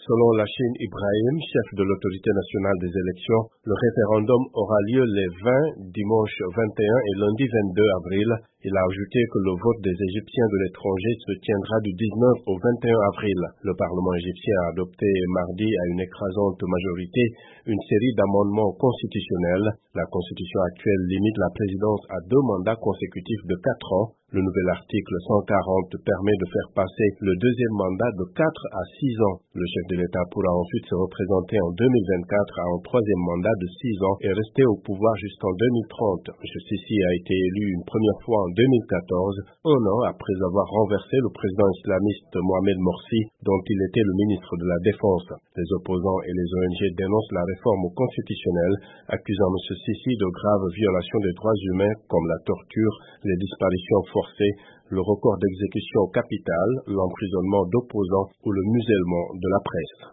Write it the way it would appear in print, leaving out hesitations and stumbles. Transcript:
Selon Lachine Ibrahim, chef de l'autorité nationale des élections, le référendum aura lieu les 20, dimanche 21 et lundi 22 avril. Il a ajouté que le vote des Égyptiens de l'étranger se tiendra du 19 au 21 avril. Le Parlement égyptien a adopté mardi à une écrasante majorité une série d'amendements constitutionnels. La constitution actuelle limite la présidence à 2 mandats consécutifs de 4 ans. Le nouvel article 140 permet de faire passer le deuxième mandat de 4 à 6 ans. Le chef de l'État pourra ensuite se représenter en 2024 à un troisième mandat de 6 ans et rester au pouvoir jusqu'en 2030. M. Sisi a été élu une première fois en 2014, un an après avoir renversé le président islamiste Mohamed Morsi, dont il était le ministre de la Défense. Les opposants et les ONG dénoncent la réforme constitutionnelle, accusant M. Sisi de graves violations des droits humains comme la torture, les disparitions forcées, le record d'exécution capitale, l'emprisonnement d'opposants ou le musellement de la presse.